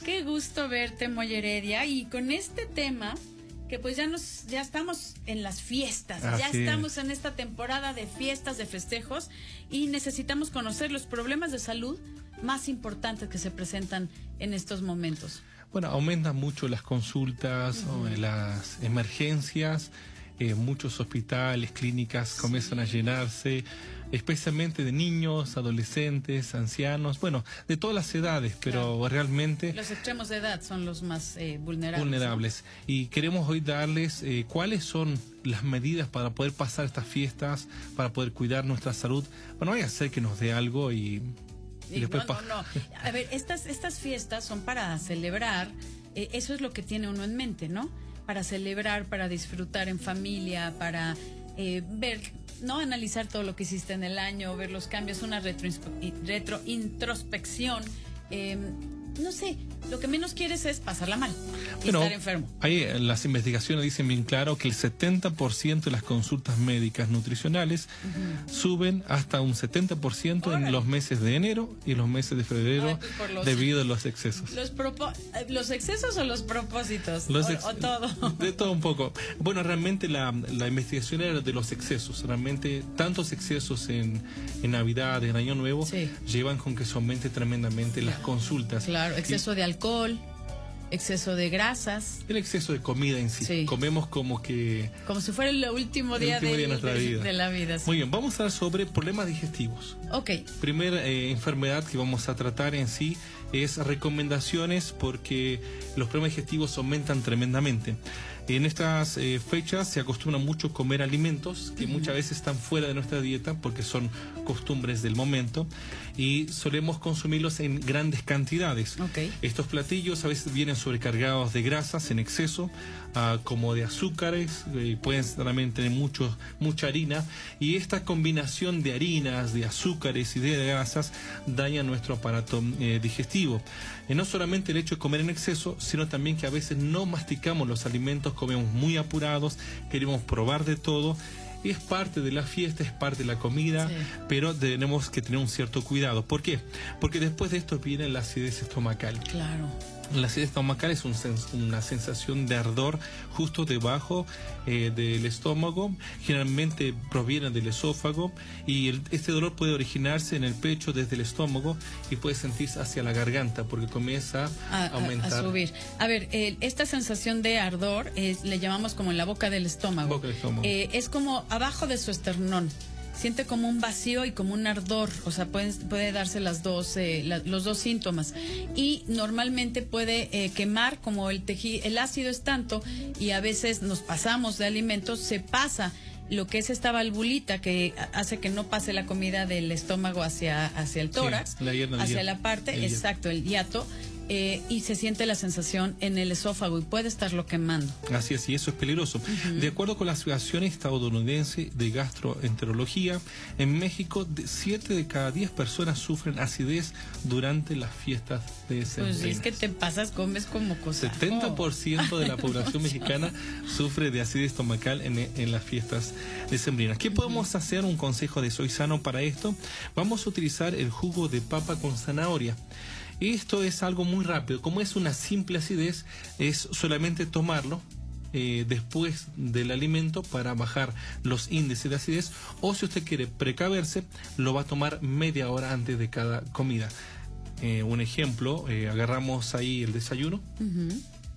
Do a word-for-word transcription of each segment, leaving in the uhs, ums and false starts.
Qué gusto verte, Moy Heredia, y con este tema que pues ya nos ya estamos en las fiestas, Así ya estamos es. en esta temporada de fiestas, de festejos, y necesitamos conocer los problemas de salud más importantes que se presentan en estos momentos. Bueno, aumentan mucho las consultas, Uh-huh. o las emergencias, eh, muchos hospitales, clínicas Sí. comienzan a llenarse, especialmente de niños, adolescentes, ancianos, bueno, de todas las edades, pero Claro. realmente Los extremos de edad son los más eh, vulnerables. vulnerables. Y queremos hoy darles eh, cuáles son las medidas para poder pasar estas fiestas, para poder cuidar nuestra salud. Bueno, vaya a ser que nos dé algo y... Y y después no, pa- no, no. A ver, estas, estas fiestas son para celebrar, eh, eso es lo que tiene uno en mente, ¿no? Para celebrar, para disfrutar en familia, para eh, ver, ¿no? Analizar todo lo que hiciste en el año, ver los cambios, una retroinspe- retrointrospección. Eh, no sé, lo que menos quieres es pasarla mal y Bueno, estar enfermo. ahí eh, las investigaciones dicen bien claro que el setenta por ciento de las consultas médicas nutricionales Uh-huh. suben hasta un setenta por ciento en Órale. los meses de enero y los meses de febrero Ay, pues por los- debido a los excesos. Los, propo- eh, ¿Los excesos o los propósitos? Los o, ex- o todo. De todo un poco. Bueno, realmente la, la investigación era de los excesos. Realmente tantos excesos en, en Navidad, en Año Nuevo, Sí. llevan con que se aumente tremendamente las consultas. Claro, exceso de alcohol, exceso de grasas, El exceso de comida en sí. Sí. Comemos como que... como si fuera el último El día, último de, día de nuestra de- vida. de la vida. Sí. Muy bien, vamos a hablar sobre problemas digestivos. Ok, Primera eh, enfermedad que vamos a tratar en sí es recomendaciones porque los problemas digestivos aumentan tremendamente. En estas eh, fechas se acostumbra mucho comer alimentos que muchas veces están fuera de nuestra dieta porque son costumbres del momento y solemos consumirlos en grandes cantidades. ok. Estos platillos a veces vienen sobrecargados de grasas en exceso, ah, como de azúcares, eh, pueden también tener mucho, mucha harina, y esta combinación de harinas, de azúcares y de grasas daña nuestro aparato eh, digestivo. Y no solamente el hecho de comer en exceso, sino también que a veces no masticamos los alimentos, comemos muy apurados, queremos probar de todo. Es parte de la fiesta, es parte de la comida, Sí. pero tenemos que tener un cierto cuidado. ¿Por qué? Porque después de esto viene la acidez estomacal. Claro. La acidez estomacal es un sens- una sensación de ardor justo debajo eh, del estómago, generalmente proviene del esófago y el- este dolor puede originarse en el pecho desde el estómago y puede sentirse hacia la garganta porque comienza A, a, a- aumentar. a subir. A ver, eh, esta sensación de ardor es, le llamamos como en la boca del estómago. Boca del estómago. Eh, es como abajo de su esternón. Siente como un vacío y como un ardor, o sea, pueden, puede darse las dos, eh, la- los dos síntomas. Y normalmente puede eh, quemar, como el tejido, el ácido es tanto, y a veces nos pasamos de alimentos, se pasa lo que es esta valvulita que ha- hace que no pase la comida del estómago hacia, hacia el tórax, la hiena del hacia hiato. la parte, El hiato. exacto, el hiato, eh, y se siente la sensación en el esófago y puede estarlo quemando. Así es, y eso es peligroso. De acuerdo con la Asociación Estadounidense de Gastroenterología, en México, de siete de cada diez personas sufren acidez durante las fiestas de Pues sembrinas. si es que te pasas, comes como cosa. setenta por ciento de la población mexicana sufre de acidez estomacal en, en las fiestas decembrinas. ¿Qué podemos hacer? Un consejo de Soy Sano para esto. Vamos a utilizar el jugo de papa con zanahoria. Esto es algo muy rápido. Como es una simple acidez, es solamente tomarlo eh, después del alimento para bajar los índices de acidez, o si usted quiere precaverse, lo va a tomar media hora antes de cada comida. Eh, un ejemplo, eh, agarramos ahí el desayuno. Ujú.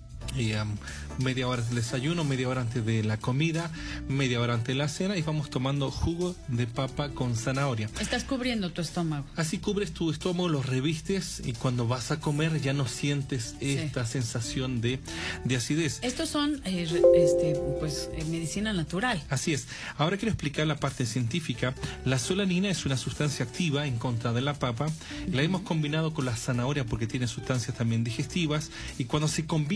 Y, um, media hora del desayuno, media hora antes de la comida, media hora antes de la cena, y vamos tomando jugo de papa con zanahoria. Estás cubriendo tu estómago. Así cubres tu estómago, lo revistes y cuando vas a comer ya no sientes Sí. esta sensación de, de acidez. Estos son, eh, re- este, pues, eh, medicina natural. Así es. Ahora quiero explicar la parte científica. La solanina es una sustancia activa en contra de la papa. La hemos combinado con la zanahoria porque tiene sustancias también digestivas, y cuando se combinan a la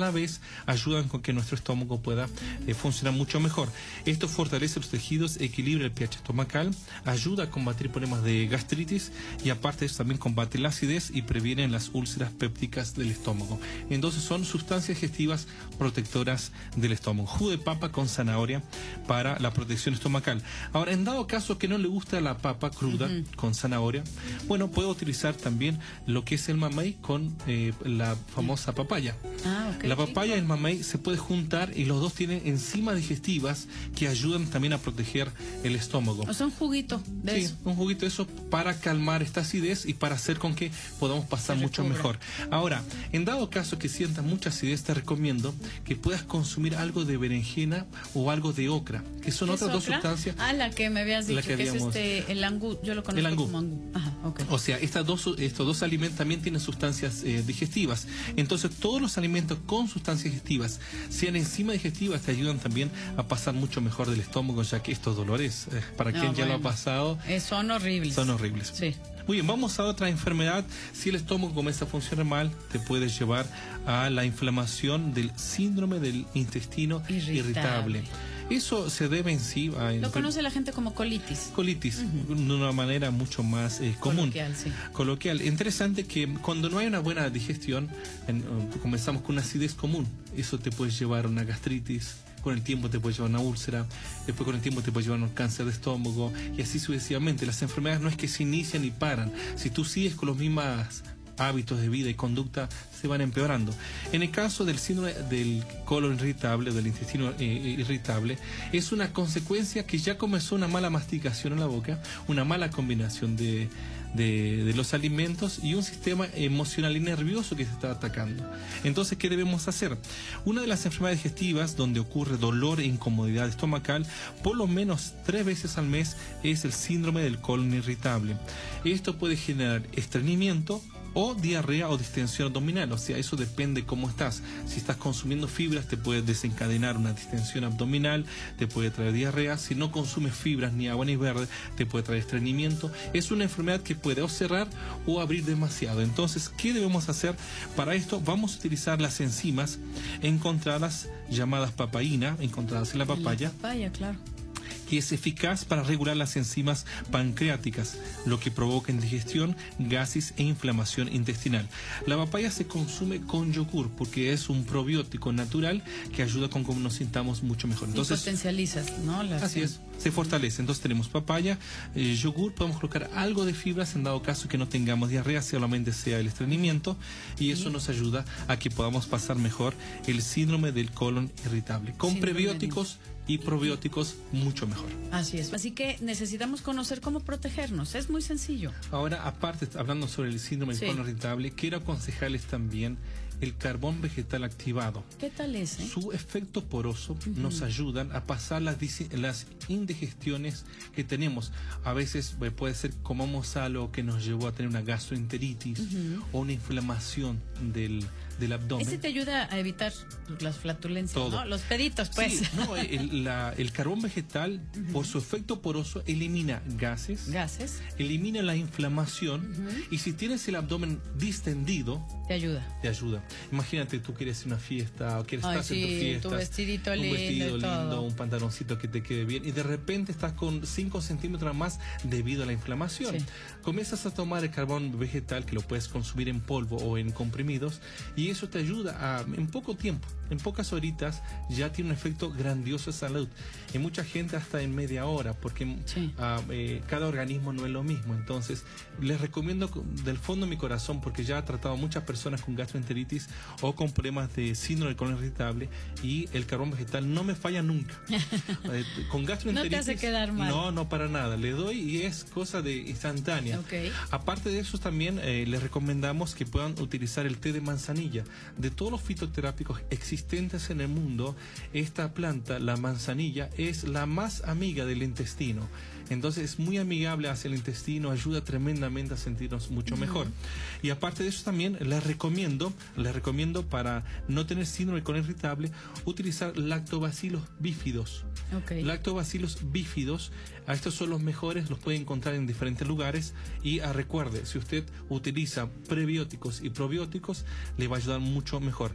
cada vez ayudan con que nuestro estómago pueda eh, funcionar mucho mejor. Esto fortalece los tejidos, equilibra el pH estomacal, ayuda a combatir problemas de gastritis y aparte de eso también combate la acidez y previene las úlceras pépticas del estómago. Entonces son sustancias digestivas protectoras del estómago. Jugo de papa con zanahoria para la protección estomacal. Ahora, en dado caso que no le gusta la papa cruda uh-huh. con zanahoria, bueno, puedo utilizar también lo que es el mamey con eh, la famosa papaya. Ah, okay, la papaya chico. y el mamey se puede juntar y los dos tienen enzimas digestivas que ayudan también a proteger el estómago. O sea, un juguito de sí, eso. un juguito de eso para calmar esta acidez y para hacer con que podamos pasar Se mucho recubra. mejor. Ahora, en dado caso que sientas mucha acidez, te recomiendo que puedas consumir algo de berenjena o algo de ocra, que son otras dos sustancias. Ah, la que me habías dicho, que, que habíamos, es este, el angú, yo lo conozco el angú. como angú. Ajá, okay. O sea, estas dos, estos dos alimentos también tienen sustancias eh, digestivas. Entonces, todos los alimentos con sustancias digestivas, sean enzimas digestivas, te ayudan también a pasar mucho mejor del estómago, ya que estos dolores, eh, para no, quien ya bueno. lo ha pasado, eh, son horribles. Son horribles. Sí. Muy bien, vamos a otra enfermedad. Si el estómago comienza a funcionar mal, te puede llevar a la inflamación del síndrome del intestino irritable. irritable. Eso se debe en sí a... Lo conoce la gente como colitis. Colitis, uh-huh. de una manera mucho más eh, común. Coloquial, sí. Coloquial. Interesante que cuando no hay una buena digestión, en, uh, comenzamos con una acidez común. Eso te puede llevar a una gastritis, con el tiempo te puede llevar a una úlcera, después con el tiempo te puede llevar a un cáncer de estómago y así sucesivamente. Las enfermedades no es que se inician y paran. Si tú sigues con los mismos hábitos de vida y conducta, se van empeorando. En el caso del síndrome del colon irritable, del intestino eh, irritable, es una consecuencia que ya comenzó una mala masticación en la boca, una mala combinación de, de, de los alimentos y un sistema emocional y nervioso que se está atacando. Entonces, ¿qué debemos hacer? Una de las enfermedades digestivas donde ocurre dolor e incomodidad estomacal, por lo menos tres veces al mes, es el síndrome del colon irritable. Esto puede generar estreñimiento o diarrea o distensión abdominal, o sea, eso depende cómo estás. Si estás consumiendo fibras, te puede desencadenar una distensión abdominal, te puede traer diarrea. Si no consumes fibras, ni agua ni verde, te puede traer estreñimiento. Es una enfermedad que puede o cerrar o abrir demasiado. Entonces, ¿qué debemos hacer para esto? Vamos a utilizar las enzimas encontradas, llamadas papaína, encontradas en la papaya. La papaya, claro. Que es eficaz para regular las enzimas pancreáticas, lo que provoca indigestión, gases e inflamación intestinal. La papaya se consume con yogur porque es un probiótico natural que ayuda con que nos sintamos mucho mejor. Entonces, y potencializas, ¿no? La así es, se fortalece. Entonces tenemos papaya, eh, yogur, podemos colocar algo de fibras en dado caso que no tengamos diarrea, solamente sea el estreñimiento, y eso sí. nos ayuda a que podamos pasar mejor el síndrome del colon irritable. Con síndrome prebióticos y probióticos mucho mejor. Así es. Así que necesitamos conocer cómo protegernos. Es muy sencillo. Ahora, aparte, hablando sobre el síndrome del sí. colon irritable, quiero aconsejarles también el carbón vegetal activado. ¿Qué tal es? Eh? Su efecto poroso uh-huh. nos ayudan a pasar las, las indigestiones que tenemos. A veces eh, puede ser comamos algo que nos llevó a tener una gastroenteritis uh-huh. o una inflamación del, del abdomen. Ese te ayuda a evitar las flatulencias, todo. ¿no? Los peditos, pues. Sí, no, el, la, el carbón vegetal, uh-huh. por su efecto poroso, elimina gases, gases, elimina la inflamación uh-huh. y si tienes el abdomen distendido, te ayuda. Te ayuda. Imagínate, tú quieres una fiesta o quieres Ay, estar sí, en tu fiesta, tu vestidito un lindo, vestido lindo, todo. un pantaloncito que te quede bien y de repente estás con cinco centímetros más debido a la inflamación. Sí. Comienzas a tomar el carbón vegetal que lo puedes consumir en polvo o en comprimidos y eso te ayuda a, en poco tiempo, en pocas horitas, ya tiene un efecto grandioso de salud. En mucha gente hasta en media hora, porque sí. uh, eh, cada organismo no es lo mismo. Entonces, les recomiendo del fondo de mi corazón, porque ya he tratado a muchas personas con gastroenteritis o con problemas de síndrome del colon irritable y el carbón vegetal no me falla nunca. eh, con gastroenteritis... No te hace quedar mal. No, no para nada. Le doy y es cosa de instantánea. Okay. Aparte de eso, también eh, les recomendamos que puedan utilizar el té de manzanilla. De todos los fitoterápicos existentes en el mundo, esta planta, la manzanilla, es la más amiga del intestino. Entonces es muy amigable hacia el intestino, ayuda tremendamente a sentirnos mucho uh-huh. mejor. Y aparte de eso también les recomiendo, les recomiendo para no tener síndrome del colon irritable, utilizar lactobacilos bífidos. Okay. Lactobacilos bífidos, a estos son los mejores, los puede encontrar en diferentes lugares y ah, recuerde, si usted utiliza prebióticos y probióticos, le va a ayudar mucho mejor.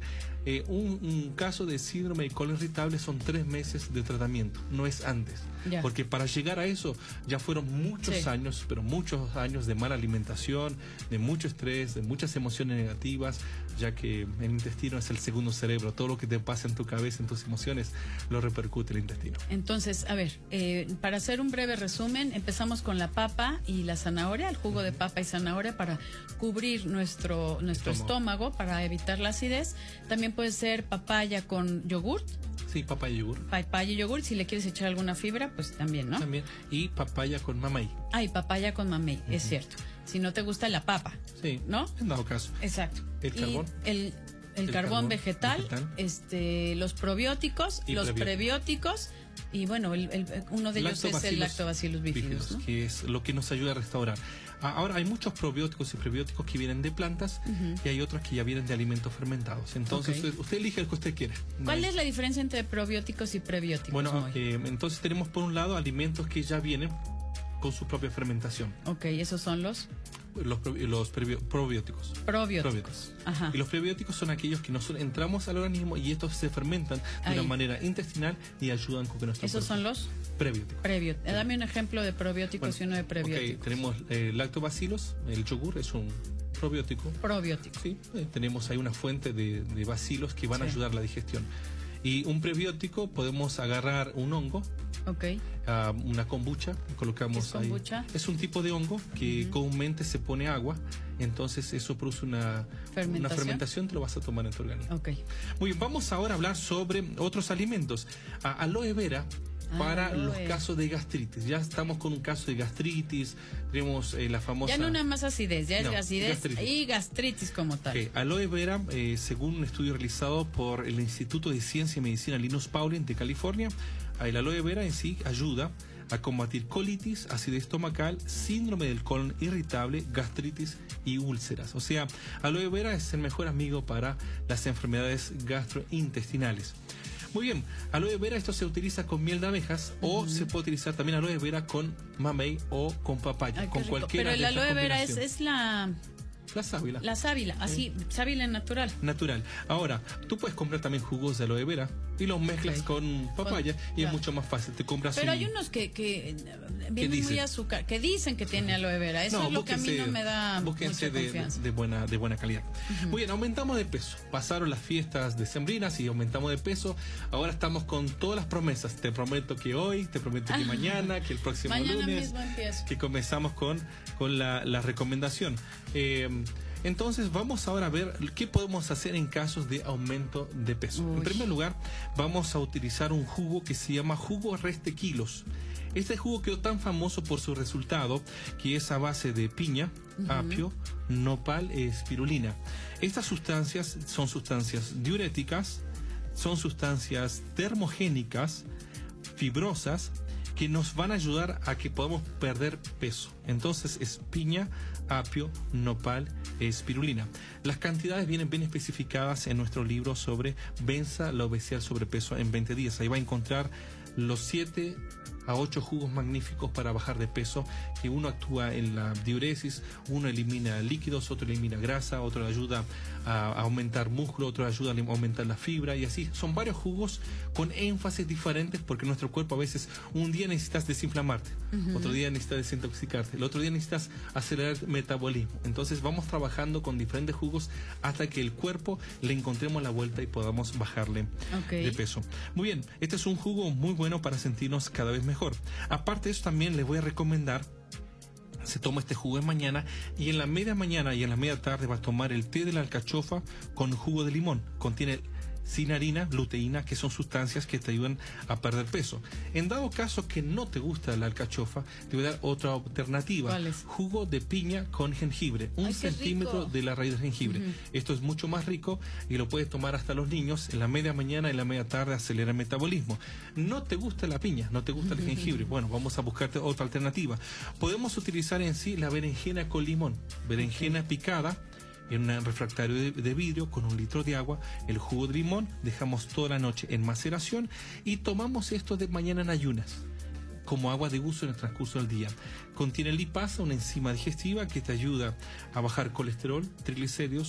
eh, un, un caso de síndrome de colon irritable son tres meses de tratamiento, no es antes. Ya. Porque para llegar a eso ya fueron muchos Sí. años, pero muchos años de mala alimentación, de mucho estrés, de muchas emociones negativas, ya que el intestino es el segundo cerebro. Todo lo que te pasa en tu cabeza, en tus emociones, lo repercute el intestino. Entonces, a ver, eh, para hacer un breve resumen, empezamos con la papa y la zanahoria, el jugo de papa y zanahoria para cubrir nuestro, nuestro Estómago. estómago, para evitar la acidez. También puede ser papaya con yogurt, Sí, papaya y yogur. papaya y yogurt, si le quieres echar alguna fibra, pues también, ¿no? También. Y papaya con mamey. Ah, y papaya con mamey, Uh-huh. es cierto. Si no te gusta la papa, Sí. ¿no? En dado caso. Exacto. ¿El Y carbón? El, el, El carbón, carbón vegetal, vegetal. este, los probióticos, Y los prebióticos. prebióticos, y bueno, el, el- uno de ellos es el lactobacillus bifidus, ¿no? que es lo que nos ayuda a restaurar. Ah, Ahora, hay muchos probióticos y prebióticos que vienen de plantas Ujú. y hay otros que ya vienen de alimentos fermentados. Entonces, Ok. usted, usted elige el que usted quiere. ¿Cuál No hay- es la diferencia entre probióticos y prebióticos? Bueno, Moy? eh, entonces tenemos por un lado alimentos que ya vienen con su propia fermentación. Ok, esos son los Los, pro- los prebio- probióticos. probióticos. Probióticos. Ajá. Y los prebióticos son aquellos que nosotros entramos al organismo y estos se fermentan de Ahí. una manera intestinal y ayudan con que nuestro Esos cuerpo- son los prebióticos. prebióticos. Dame un ejemplo de probióticos y uno de Ok, prebióticos. tenemos eh, lactobacillus, el yogur es un probiótico. Probióticos. Sí, eh, tenemos ahí una fuente de, de bacilos que van a Sí. ayudar a la digestión. Y un prebiótico, podemos agarrar un hongo, Ok. ah, una kombucha, colocamos ¿Qué es ahí. kombucha? Es un tipo de hongo que comúnmente se pone agua, entonces eso produce una Fermentación. una fermentación, te lo vas a tomar en tu organismo. Ok. Muy bien, vamos ahora a hablar sobre otros alimentos. Ah, aloe vera Ah, para aloe. los casos de gastritis. Ya estamos con un caso de gastritis, tenemos eh, la famosa... Ya no nada más acidez, ya es No, acidez gastritis. y gastritis como tal. Ok, aloe vera, eh, según un estudio realizado por el Instituto de Ciencia y Medicina Linus Pauling de California, el aloe vera en sí ayuda a combatir colitis, acidez estomacal, síndrome del colon irritable, gastritis y úlceras. O sea, aloe vera es el mejor amigo para las enfermedades gastrointestinales. Muy bien, aloe vera, esto se utiliza con miel de abejas o se puede utilizar también aloe vera con mamey o con papaya, Ay, qué con rico. cualquiera Pero el de estas aloe vera es, combinaciones. es la, La sábila. la sábila, así, sábila natural. Natural. Ahora, tú puedes comprar también jugos de aloe vera y los mezclas Ok. con papaya Con- y es ya. mucho más fácil. Te compras Pero un... hay unos que, que eh, vienen muy dicen? azúcar, que dicen que tiene aloe vera. Eso es lo que a mí no me da búsquense mucha de, confianza. de buena, de buena calidad. Muy bien, aumentamos de peso. Pasaron las fiestas decembrinas y aumentamos de peso. Ahora estamos con todas las promesas. Te prometo que hoy, te prometo que mañana, que el próximo Mañana lunes, mismo empiezo. que comenzamos con, con la, la recomendación. Eh, entonces vamos ahora a ver qué podemos hacer en casos de aumento de peso. Uy. En primer lugar, vamos a utilizar un jugo que se llama jugo Restequilos. Este jugo quedó tan famoso por su resultado, que es a base de piña, apio, nopal e espirulina. Estas sustancias son sustancias diuréticas, son sustancias termogénicas, fibrosas, que nos van a ayudar a que podamos perder peso. Entonces es piña, apio, nopal, e espirulina. Las cantidades vienen bien especificadas en nuestro libro sobre Venza la obesidad y sobrepeso en veinte días. Ahí va a encontrar los siete a ocho jugos magníficos para bajar de peso, que uno actúa en la diuresis, uno elimina líquidos, otro elimina grasa, otro ayuda a aumentar músculo, otro ayuda a aumentar la fibra, y así son varios jugos con énfasis diferentes, porque nuestro cuerpo a veces un día necesitas desinflamarte, uh-huh. otro día necesitas desintoxicarte, el otro día necesitas acelerar el metabolismo. Entonces vamos trabajando con diferentes jugos hasta que el cuerpo le encontremos la vuelta y podamos bajarle Okay. de peso. Muy bien, este es un jugo muy bueno para sentirnos cada vez mejor. Mejor. Aparte de eso, también les voy a recomendar, se toma este jugo en mañana y en la media mañana y en la media tarde va a tomar el té de la alcachofa con jugo de limón. Contiene cinarina, luteína, que son sustancias que te ayudan a perder peso. En dado caso que no te gusta la alcachofa, te voy a dar otra alternativa. ¿Cuál es? Jugo de piña con jengibre, un Ay, qué centímetro rico. de la raíz de jengibre. Uh-huh. Esto es mucho más rico y lo puedes tomar hasta los niños. En la media mañana y en la media tarde acelera el metabolismo. No te gusta la piña, no te gusta el jengibre, bueno, vamos a buscarte otra alternativa. Podemos utilizar en sí la berenjena con limón, berenjena okay. picada en un refractario de, de vidrio con un litro de agua, el jugo de limón, dejamos toda la noche en maceración y tomamos esto de mañana en ayunas como agua de uso en el transcurso del día. Contiene lipasa, una enzima digestiva que te ayuda a bajar colesterol, triglicéridos,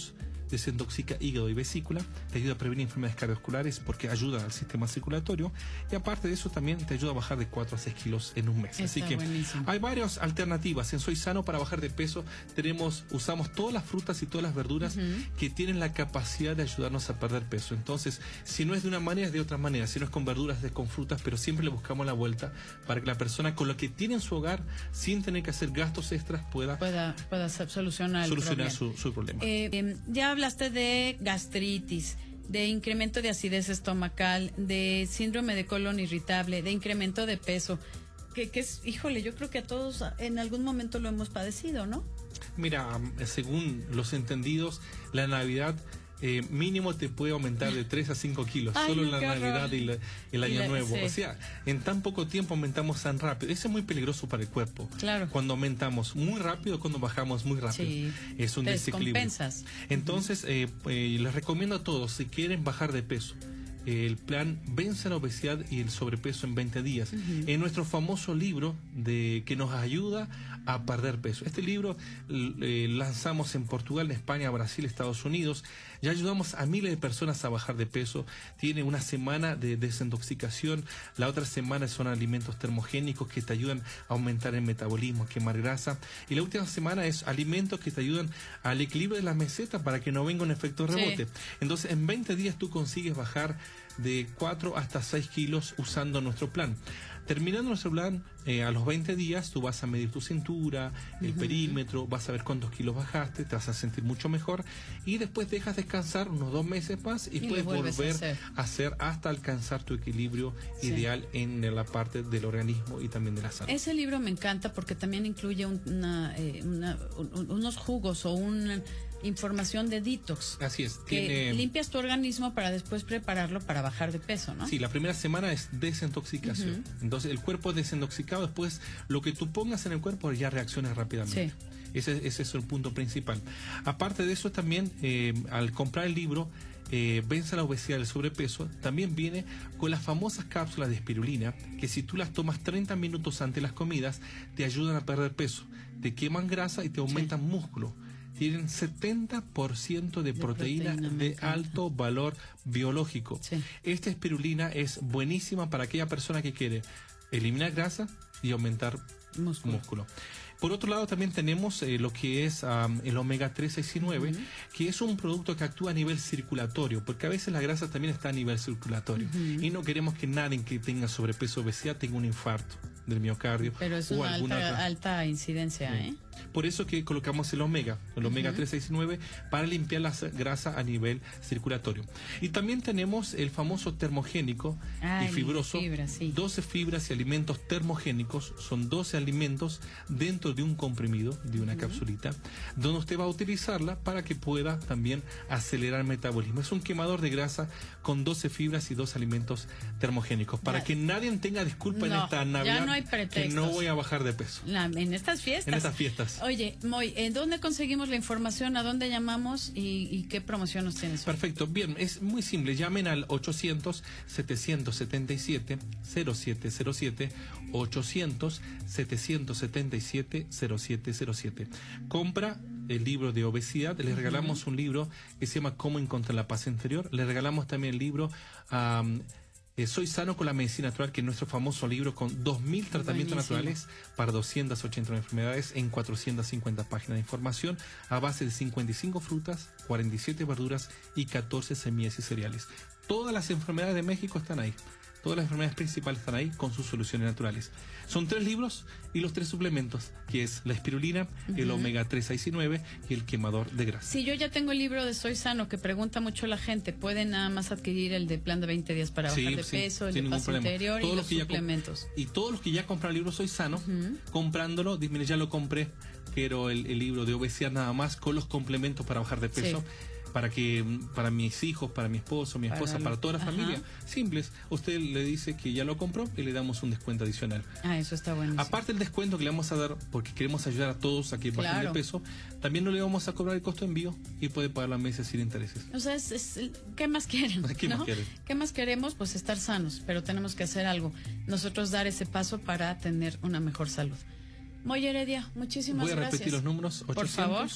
desintoxica hígado y vesícula, te ayuda a prevenir enfermedades cardiovasculares porque ayuda al sistema circulatorio, y aparte de eso también te ayuda a bajar de cuatro a seis kilos en un mes. Está Así que buenísimo. hay varias alternativas. En Soy Sano para bajar de peso tenemos, usamos todas las frutas y todas las verduras uh-huh. que tienen la capacidad de ayudarnos a perder peso. Entonces, si no es de una manera, es de otra manera. Si no es con verduras, es con frutas, pero siempre le buscamos la vuelta para que la persona con lo que tiene en su hogar, sin tener que hacer gastos extras, pueda, pueda, pueda solucionar, solucionar el su, su problema. Eh, eh, ya hablaste de gastritis, de incremento de acidez estomacal, de síndrome de colon irritable, de incremento de peso. Que, que es, híjole, yo creo que a todos en algún momento lo hemos padecido, ¿no? Mira, según los entendidos, la Navidad eh, mínimo te puede aumentar de tres a cinco kilos. Ay, solo no, la Navidad horror. y la, el Año y la, Nuevo. Sí. O sea, en tan poco tiempo aumentamos tan rápido. Eso es muy peligroso para el cuerpo. Claro. Cuando aumentamos muy rápido, cuando bajamos muy rápido. Sí. Es un Te desequilibrio. descompensas. Entonces, eh, eh, les recomiendo a todos, si quieren bajar de peso, el plan Vence la obesidad y el sobrepeso en veinte días, uh-huh. en nuestro famoso libro de que nos ayuda a perder peso. Este libro eh, lanzamos en Portugal, en España, Brasil, Estados Unidos. Ya ayudamos a miles de personas a bajar de peso. Tiene una semana de desintoxicación, la otra semana son alimentos termogénicos que te ayudan a aumentar el metabolismo, a quemar grasa, y la última semana es alimentos que te ayudan al equilibrio de la meseta para que no venga un efecto rebote. Sí. Entonces, en veinte días tú consigues bajar de cuatro hasta seis kilos usando nuestro plan. Terminando nuestro plan, eh, a los veinte días tú vas a medir tu cintura, el uh-huh. perímetro, vas a ver cuántos kilos bajaste, te vas a sentir mucho mejor, y después dejas descansar unos dos meses más y, y puedes volver a hacer. a hacer hasta alcanzar tu equilibrio sí. ideal en la parte del organismo y también de la salud. Ese libro me encanta porque también incluye una, eh, una, un, unos jugos o una información de detox. Así es. Que tiene... limpias tu organismo para después prepararlo para bajar de peso, ¿no? Sí, la primera semana es desintoxicación. Uh-huh. Entonces, el cuerpo desintoxicado, después lo que tú pongas en el cuerpo ya reacciona rápidamente. Sí. Ese, ese es el punto principal. Aparte de eso, también, eh, al comprar el libro, eh, Vence la obesidad y el sobrepeso, también viene con las famosas cápsulas de espirulina, que si tú las tomas treinta minutos antes de las comidas, te ayudan a perder peso, te queman grasa y te aumentan sí. músculo. Tienen setenta por ciento de, de proteína, proteína de alto valor biológico. Sí. Esta espirulina es buenísima para aquella persona que quiere eliminar grasa y aumentar músculo. músculo. Por otro lado, también tenemos eh, lo que es um, el omega tres, seis y nueve, uh-huh. que es un producto que actúa a nivel circulatorio, porque a veces la grasa también está a nivel circulatorio. Uh-huh. Y no queremos que nadie que tenga sobrepeso o obesidad tenga un infarto del miocardio. Pero es o una alguna alta, otra... alta incidencia, sí. ¿eh? Por eso que colocamos el omega, el omega uh-huh. tres, seis y nueve, para limpiar la grasa a nivel circulatorio. Y también tenemos el famoso termogénico Ay, y fibroso. Fibra, sí. doce fibras y alimentos termogénicos, son doce alimentos dentro de un comprimido, de una uh-huh. capsulita, donde usted va a utilizarla para que pueda también acelerar el metabolismo. Es un quemador de grasa con doce fibras y dos alimentos termogénicos, para ya. que nadie tenga disculpa no, en esta Navidad ya no hay pretextos. que no voy a bajar de peso. La, en estas fiestas. En estas fiestas. Oye, Moy, ¿en dónde conseguimos la información? ¿A dónde llamamos? ¿Y, y qué promoción nos tienes hoy? Perfecto, bien, es muy simple. Llamen al ochocientos, setecientos setenta y siete, cero siete cero siete, ochocientos, setecientos setenta y siete, cero siete cero siete. Compra el libro de obesidad, les regalamos uh-huh. un libro que se llama Cómo encontrar la paz interior. Les regalamos también el libro... Um, Eh, Soy Sano con la Medicina Natural, que es nuestro famoso libro con dos mil tratamientos Buenísimo. naturales para doscientas ochenta y nueve enfermedades en cuatrocientas cincuenta páginas de información a base de cincuenta y cinco frutas, cuarenta y siete verduras y catorce semillas y cereales. Todas las enfermedades de México están ahí. Todas las enfermedades principales están ahí con sus soluciones naturales. Son tres libros y los tres suplementos, que es la espirulina, uh-huh. el omega tres, seis y nueve y el quemador de grasa. Si yo ya tengo el libro de Soy Sano, que pregunta mucho la gente, ¿pueden nada más adquirir el de plan de veinte días para bajar sí, de sí, peso, el de paz interior y los suplementos? Y todos los que ya compran el libro Soy Sano, uh-huh. comprándolo, dime, ya lo compré, quiero el, el libro de obesidad nada más con los complementos para bajar de peso. Sí. Para que para mis hijos, para mi esposo, mi esposa, para, para toda la Ajá. familia, simples. Usted le dice que ya lo compró y le damos un descuento adicional. Ah, eso está buenísimo. Aparte del descuento que le vamos a dar, porque queremos ayudar a todos a que bajen claro. de peso, también no le vamos a cobrar el costo de envío y puede pagar la meses sin intereses. O sea, es, es, ¿qué más quieren? ¿Qué ¿no? más quieren? ¿Qué más queremos? Pues estar sanos, pero tenemos que hacer algo. Nosotros dar ese paso para tener una mejor salud. Moy Heredia, muchísimas gracias. Voy a repetir gracias. los números. ochocientos, Por favor.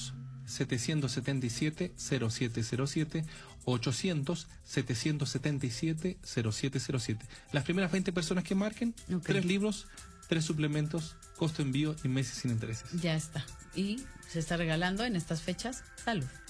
setecientos setenta y siete, cero siete cero siete, ochocientos, setecientos setenta y siete, cero siete cero siete. Las primeras veinte personas que marquen, okay. tres libros, tres suplementos, costo envío y meses sin intereses. Ya está. Y se está regalando en estas fechas salud.